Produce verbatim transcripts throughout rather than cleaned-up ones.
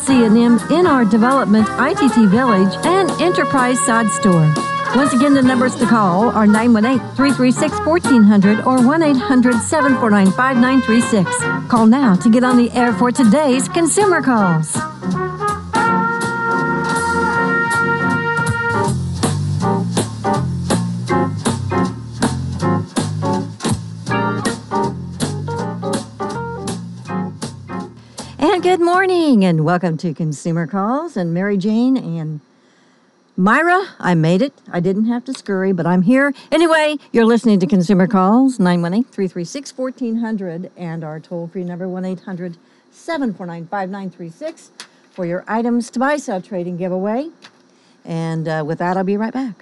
C and M in our development I T T Village and Enterprise Sod Store. Once again, the numbers to call are nine one eight, three three six, one four zero zero or one eight hundred, seven four nine, five nine three six. Call now to get on the air for today's Consumer Calls. And good morning, and welcome to Consumer Calls. And Mary Jane and Myra, I made it. I didn't have to scurry, but I'm here. Anyway, you're listening to Consumer Calls, nine one eight, three three six, one four zero zero, and our toll-free number, one eight hundred, seven four nine, five nine three six, for your items to buy, sell, trade, and giveaway. And uh, with that, I'll be right back.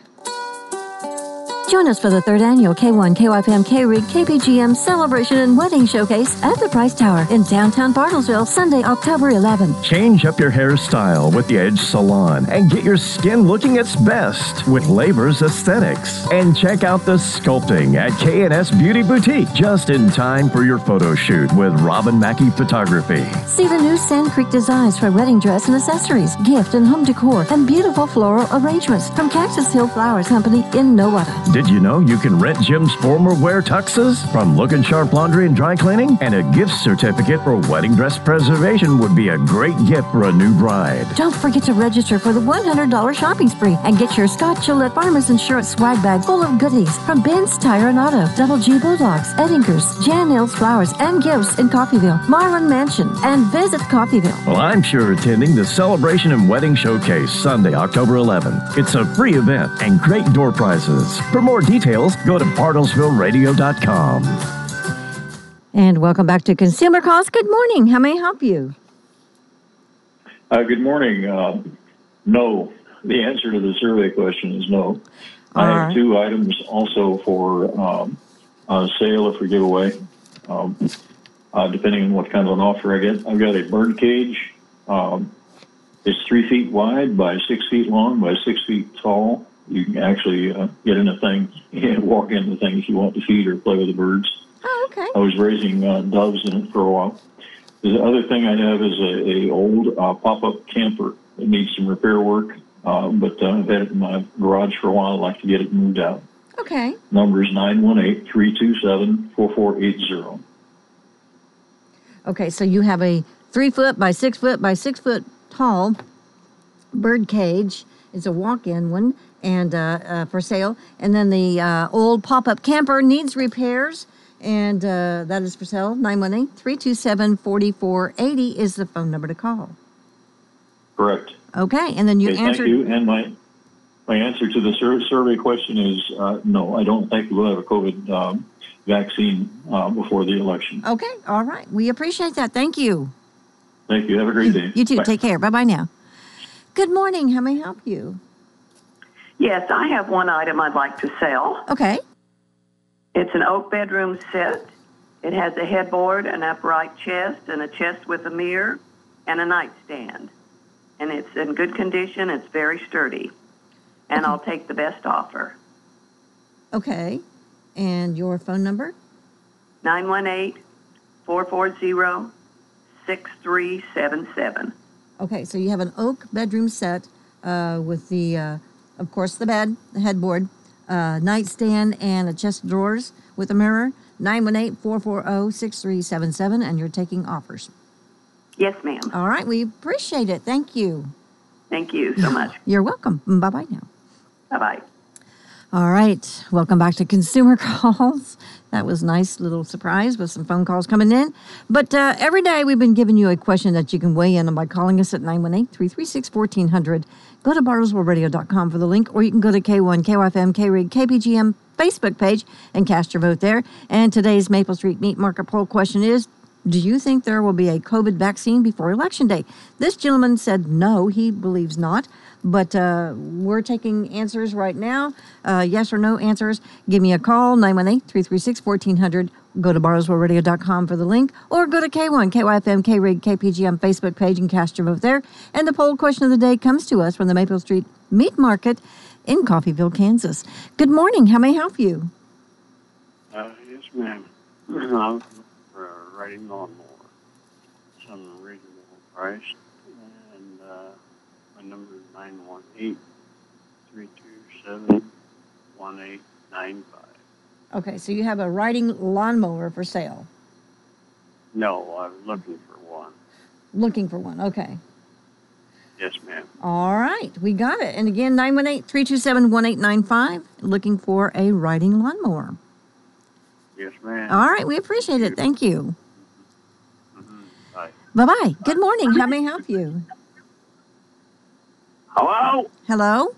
Join us for the third annual K one, K Y F M, K-Rig, K P G M Celebration and Wedding Showcase at the Price Tower in downtown Bartlesville, Sunday, October eleventh. Change up your hairstyle with the Edge Salon and get your skin looking its best with Labor's Aesthetics. And check out the sculpting at K and S Beauty Boutique just in time for your photo shoot with Robin Mackey Photography. See the new Sand Creek designs for wedding dress and accessories, gift and home decor, and beautiful floral arrangements from Cactus Hill Flowers Company in Nowata. Did you know you can rent Jim's former wear tuxes from Lookin' Sharp Laundry and Dry Cleaning? And a gift certificate for wedding dress preservation would be a great gift for a new bride. Don't forget to register for the one hundred dollars shopping spree and get your Scott Gillette Farmers Insurance swag bag full of goodies from Ben's Tire and Auto, Double G Bulldogs, Eddingers, Jan Nils Flowers, and gifts in Coffeyville, Marlin Mansion, and visit Coffeyville. Well, I'm sure attending the Celebration and Wedding Showcase Sunday, October eleventh. It's a free event and great door prizes. For more details, go to bartlesville radio dot com. And welcome back to Consumer Calls. Good morning. How may I help you? Uh, good morning. Uh, no. The answer to the survey question is no. All I have right. two items also for um, uh, sale or for giveaway, um, uh, depending on what kind of an offer I get. I've got a bird cage. Um, it's three feet wide by six feet long by six feet tall. You can actually uh, get in the thing and walk in the thing if you want to feed or play with the birds. Oh, okay. I was raising uh, doves in it for a while. The other thing I have is a, a old uh, pop-up camper that needs some repair work, uh, but uh, I've had it in my garage for a while. I'd like to get it moved out. Okay. Number is nine one eight, three two seven, four four eight zero. Okay, so you have a three foot by six foot by six foot tall bird cage. It's a walk-in one. And uh, uh, for sale. And then the uh, old pop-up camper needs repairs, and uh, that is for sale. nine one eight, three two seven, four four eight zero is the phone number to call. Correct. Okay, and then you okay, answered... Thank you. And my my answer to the sur- survey question is uh, no, I don't think we'll have a COVID um, vaccine uh, before the election. Okay, all right. We appreciate that. Thank you. Thank you. Have a great day. You too. Bye. Take care. Bye-bye now. Good morning. How may I help you? Yes, I have one item I'd like to sell. Okay. It's an oak bedroom set. It has a headboard, an upright chest, and a chest with a mirror, and a nightstand. And it's in good condition. It's very sturdy. And Okay. I'll take the best offer. Okay. And your phone number? nine one eight, four four zero, six three seven seven. Okay, so you have an oak bedroom set uh, with the... Uh, Of course, the bed, the headboard, uh, nightstand, and a chest of drawers with a mirror. nine one eight, four four zero, six three seven seven, and you're taking offers. Yes, ma'am. All right, we appreciate it. Thank you. Thank you so much. You're welcome. Bye-bye now. Bye-bye. All right, welcome back to Consumer Calls. That was a nice little surprise with some phone calls coming in. But uh, every day we've been giving you a question that you can weigh in on by calling us at nine one eight, three three six, one four zero zero. Go to bartlesville radio dot com for the link, or you can go to K one, K Y F M, K-Rig, K P G M Facebook page and cast your vote there. And today's Maple Street Meat Market poll question is, do you think there will be a COVID vaccine before Election Day? This gentleman said no, he believes not. But uh, we're taking answers right now. Uh, yes or no answers. Give me a call, nine one eight, three three six, one four zero zero. Go to bartlesville radio dot com for the link, or go to K one, K Y F M, K-Rig, K P G M Facebook page and cast your vote there. And the poll question of the day comes to us from the Maple Street Meat Market in Coffeyville, Kansas. Good morning. How may I help you? Uh, yes, ma'am. I'm for a riding lawnmower. Some reasonable price. And My number is nine one eight, three two seven, one eight nine five. Okay, so you have a riding lawnmower for sale. No, I'm looking for one. Looking for one, okay. Yes, ma'am. All right, we got it. And again, nine one eight, three two seven, one eight nine five, looking for a riding lawnmower. Yes, ma'am. All right, we appreciate it. Thank you. Mm-hmm. Bye. Bye-bye. Good morning. How may I help you? Hello? Hello?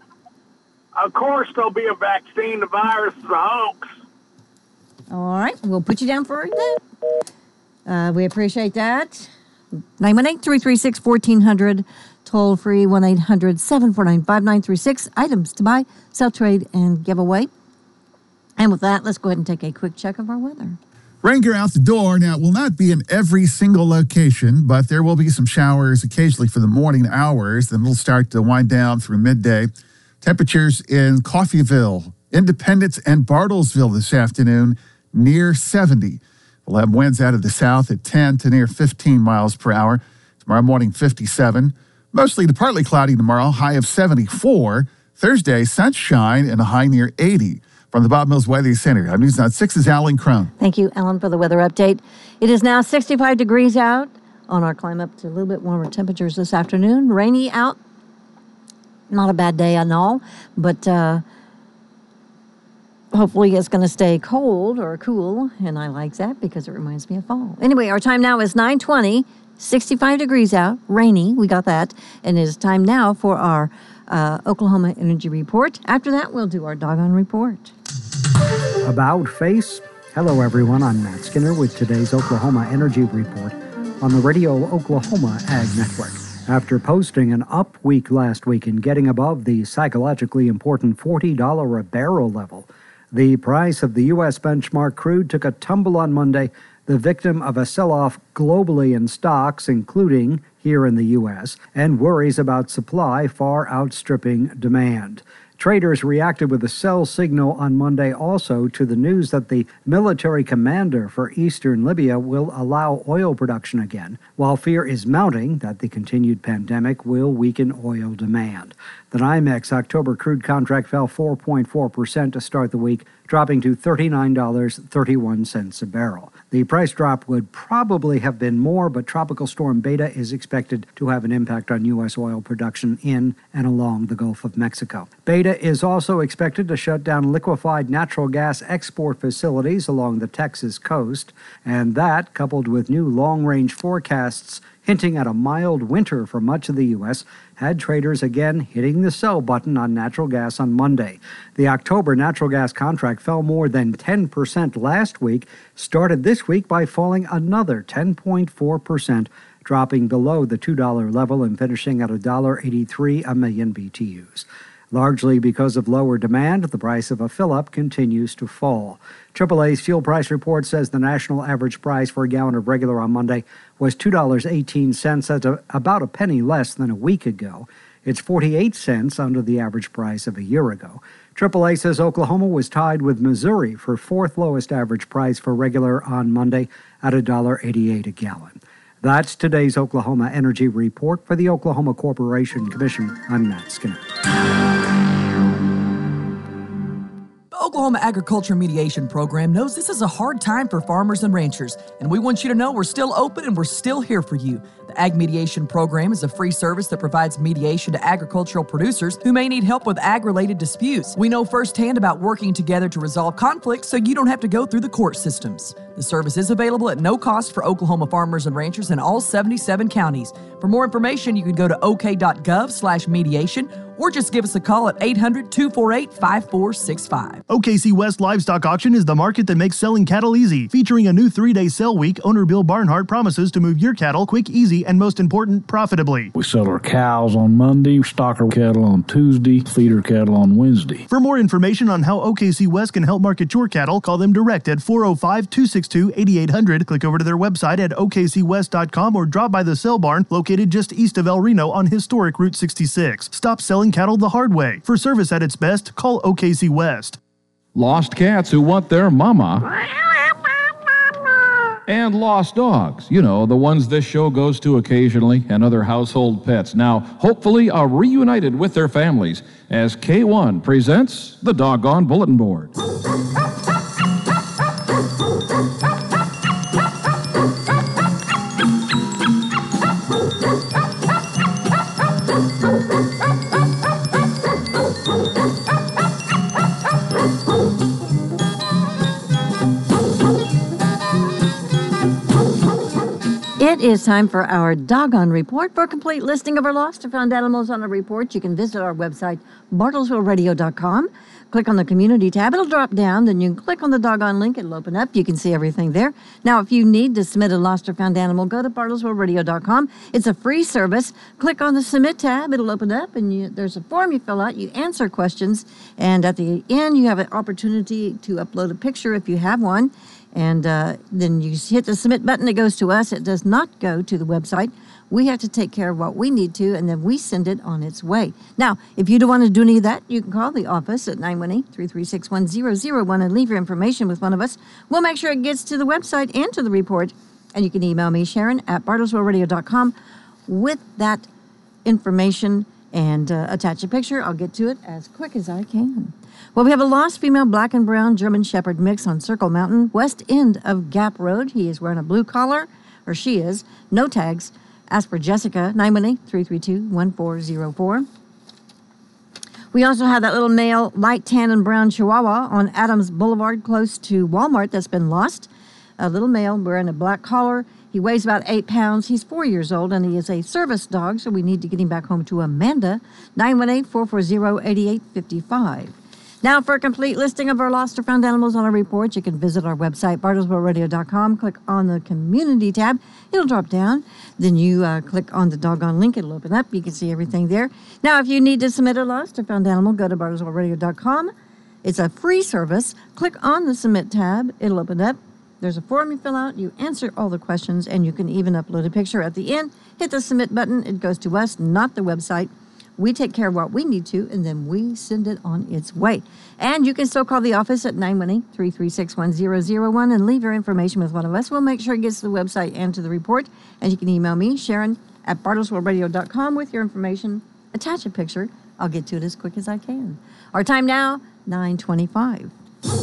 Of course there'll be a vaccine. The virus is a hoax. All right, we'll put you down for that. Uh, we appreciate that. nine one eight, three three six, one four zero zero, toll free one eight hundred, seven four nine, five nine three six. Items to buy, sell, trade, and give away. And with that, let's go ahead and take a quick check of our weather. Rain gear out the door. Now, it will not be in every single location, but there will be some showers occasionally for the morning hours. Then we'll start to wind down through midday. Temperatures in Coffeyville, Independence, and Bartlesville this afternoon near seventy. We'll have winds out of the south at ten to near fifteen miles per hour. Tomorrow morning, fifty-seven. Mostly to partly cloudy tomorrow, high of seventy-four. Thursday, sunshine and a high near eighty. From the Bob Mills Weather Center, I'm News Not six's Alan Crone. Thank you, Alan, for the weather update. It is now sixty-five degrees out on our climb up to a little bit warmer temperatures this afternoon. Rainy out. Not a bad day at all, but uh, hopefully it's going to stay cold or cool, and I like that because it reminds me of fall. Anyway, our time now is nine twenty, sixty-five degrees out, rainy, we got that, and it is time now for our uh, Oklahoma Energy Report. After that, we'll do our Doggone Report. About face. Hello, everyone. I'm Matt Skinner with today's Oklahoma Energy Report on the Radio Oklahoma Ag Network. After posting an up week last week and getting above the psychologically important forty dollars a barrel level, the price of the U S benchmark crude took a tumble on Monday, the victim of a sell-off globally in stocks, including here in the U S, and worries about supply far outstripping demand. Traders reacted with a sell signal on Monday also to the news that the military commander for eastern Libya will allow oil production again, while fear is mounting that the continued pandemic will weaken oil demand. The NYMEX October crude contract fell four point four percent to start the week, dropping to thirty-nine dollars and thirty-one cents a barrel. The price drop would probably have been more, but Tropical Storm Beta is expected to have an impact on U S oil production in and along the Gulf of Mexico. Beta is also expected to shut down liquefied natural gas export facilities along the Texas coast, and that, coupled with new long-range forecasts hinting at a mild winter for much of the U S, had traders again hitting the sell button on natural gas on Monday. The October natural gas contract fell more than ten percent last week, started this week by falling another ten point four percent, dropping below the two dollar level and finishing at one dollar and eighty-three cents a million B T Us. Largely because of lower demand, the price of a fill-up continues to fall. triple A's fuel price report says the national average price for a gallon of regular on Monday was two dollars and eighteen cents. That's a, about a penny less than a week ago. It's forty-eight cents under the average price of a year ago. triple A says Oklahoma was tied with Missouri for fourth lowest average price for regular on Monday at one dollar and eighty-eight cents a gallon. That's today's Oklahoma Energy Report. For the Oklahoma Corporation Commission, I'm Matt Skinner. The Oklahoma Agriculture Mediation Program knows this is a hard time for farmers and ranchers, and we want you to know we're still open and we're still here for you. The Ag Mediation Program is a free service that provides mediation to agricultural producers who may need help with ag-related disputes. We know firsthand about working together to resolve conflicts so you don't have to go through the court systems. The service is available at no cost for Oklahoma farmers and ranchers in all seventy-seven counties. For more information, you can go to ok.gov slash mediation or just give us a call at eight hundred, two four eight, five four six five. O K C West Livestock Auction is the market that makes selling cattle easy. Featuring a new three-day sale week, owner Bill Barnhart promises to move your cattle quick, easy, and most important, profitably. We sell our cows on Monday, stock our cattle on Tuesday, feed our cattle on Wednesday. For more information on how O K C West can help market your cattle, call them direct at four oh five, two six two, eight eight hundred. Click over to their website at O K C west dot com or drop by the sale barn located just east of El Reno on historic Route sixty-six. Stop selling cattle the hard way. For service at its best, call O K C West. Lost cats who want their mama. and lost dogs. You know, the ones this show goes to occasionally, and other household pets. Now, hopefully, are reunited with their families as K one presents the Doggone Bulletin Board. It is time for our Doggone Report. For a complete listing of our lost or found animals on a report, you can visit our website, bartlesville radio dot com. Click on the Community tab. It'll drop down. Then you can click on the Doggone link. It'll open up. You can see everything there. Now, if you need to submit a lost or found animal, go to bartlesville radio dot com. It's a free service. Click on the Submit tab. It'll open up, and you, there's a form you fill out. You answer questions, and at the end, you have an opportunity to upload a picture if you have one. And uh, then you hit the submit button. It goes to us. It does not go to the website. We have to take care of what we need to, and then we send it on its way. Now, if you don't want to do any of that, you can call the office at nine one eight, three three six, one zero zero one and leave your information with one of us. We'll make sure it gets to the website and to the report. And you can email me, Sharon, at bartlesville radio dot com with that information and uh, attach a picture. I'll get to it as quick as I can. Well, we have a lost female black and brown German Shepherd mix on Circle Mountain, west end of Gap Road. He is wearing a blue collar, or she is, no tags. Ask for Jessica, nine one eight, three three two, one four zero four. We also have that little male light tan and brown Chihuahua on Adams Boulevard close to Walmart that's been lost. A little male wearing a black collar. He weighs about eight pounds. He's four years old, and he is a service dog, so we need to get him back home to Amanda, nine one eight, four four zero, eight eight five five. Now, for a complete listing of our lost or found animals on our report, you can visit our website, bartlesville radio dot com. Click on the Community tab. It'll drop down. Then you uh, click on the Doggone link. It'll open up. You can see everything there. Now, if you need to submit a lost or found animal, go to bartlesville radio dot com. It's a free service. Click on the Submit tab. It'll open up. There's a form you fill out. You answer all the questions, and you can even upload a picture at the end. Hit the Submit button. It goes to us, not the website. We take care of what we need to, and then we send it on its way. And you can still call the office at nine one eight, three three six, one zero zero one and leave your information with one of us. We'll make sure it gets to the website and to the report. And you can email me, Sharon, at bartlesville radio dot com with your information. Attach a picture. I'll get to it as quick as I can. Our time now, nine twenty-five.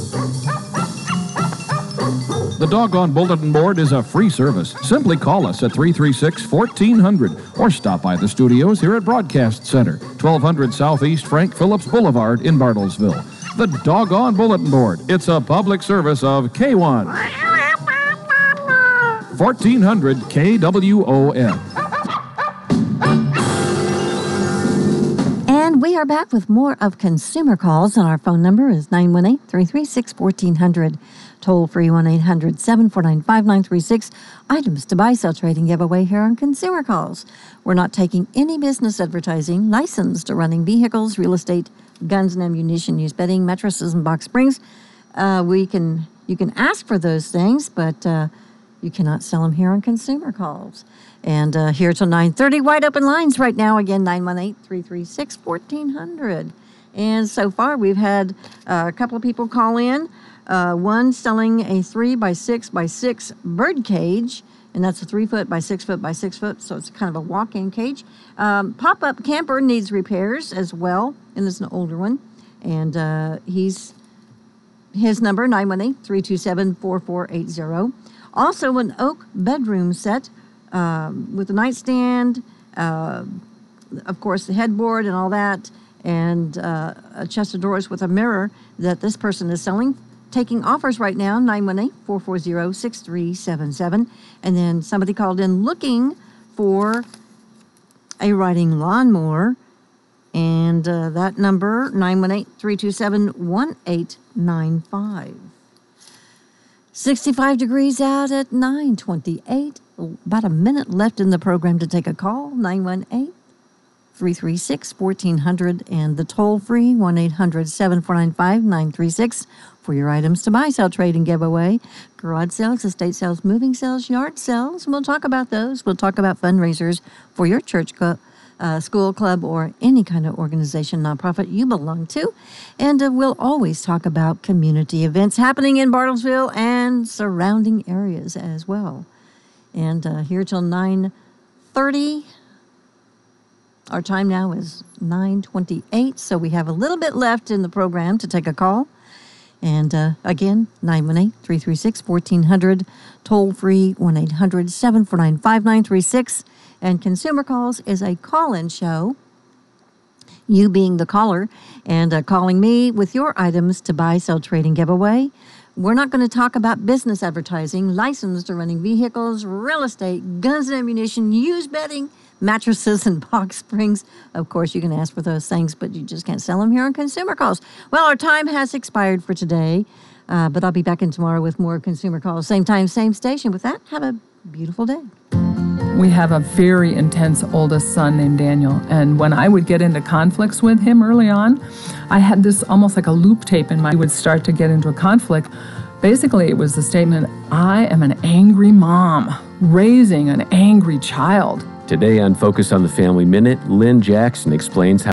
The Doggone Bulletin Board is a free service. Simply call us at three three six, fourteen hundred or stop by the studios here at Broadcast Center, twelve hundred Southeast Frank Phillips Boulevard in Bartlesville. The Doggone Bulletin Board. It's a public service of K one. fourteen hundred K W O M. And we are back with more of consumer calls, and our phone number is nine one eight, three three six, fourteen hundred. Toll free one eight hundred, seven four nine, five nine three six. Items to buy, sell, trade, and give away here on Consumer Calls. We're not taking any business advertising, licensed to running vehicles, real estate, guns and ammunition, used bedding, mattresses, and box springs. Uh, we can you can ask for those things, but uh, you cannot sell them here on Consumer Calls. And uh, here till nine thirty, wide open lines right now. Again, nine one eight, three three six, fourteen hundred. And so far, we've had uh, a couple of people call in. Uh, one selling a three by six by six bird cage, and that's a three foot by six foot by six foot, so it's kind of a walk-in cage. Um, pop-up camper needs repairs as well, and it's an older one. And uh, he's his number nine one eight, three two seven, four four eight zero. Also, an oak bedroom set um, with a nightstand, uh, of course, the headboard and all that, and uh, a chest of drawers with a mirror that this person is selling. Taking offers right now, nine one eight, four four zero, six three seven seven. And then somebody called in looking for a riding lawnmower. And uh, that number, nine one eight, three two seven, one eight nine five. sixty-five degrees out at nine twenty-eight. About a minute left in the program to take a call, nine one eight, three three six, fourteen hundred. And the toll-free, one eight hundred, seven four nine five, nine three six. For your items to buy, sell, trade, and give away. Garage sales, estate sales, moving sales, yard sales. We'll talk about those. We'll talk about fundraisers for your church co- uh, school, club, or any kind of organization, nonprofit you belong to. And uh, we'll always talk about community events happening in Bartlesville and surrounding areas as well. And uh, here till nine thirty. Our time now is nine twenty-eight, so we have a little bit left in the program to take a call. And uh, again, nine one eight, three three six, one four zero zero, toll free one eight hundred, seven four nine, five nine three six. And Consumer Calls is a call-in show, you being the caller, and uh, calling me with your items to buy, sell, trade, and give away. We're not going to talk about business advertising, licensed or running vehicles, real estate, guns and ammunition, used bedding, mattresses, and box springs. Of course, you can ask for those things, but you just can't sell them here on Consumer Calls. Well, our time has expired for today, uh, but I'll be back in tomorrow with more Consumer Calls. Same time, same station. With that, have a beautiful day. We have a very intense oldest son named Daniel, and when I would get into conflicts with him early on, I had this almost like a loop tape in my, I would start to get into a conflict. Basically, it was the statement, I am an angry mom raising an angry child. Today on Focus on the Family Minute, Lynn Jackson explains how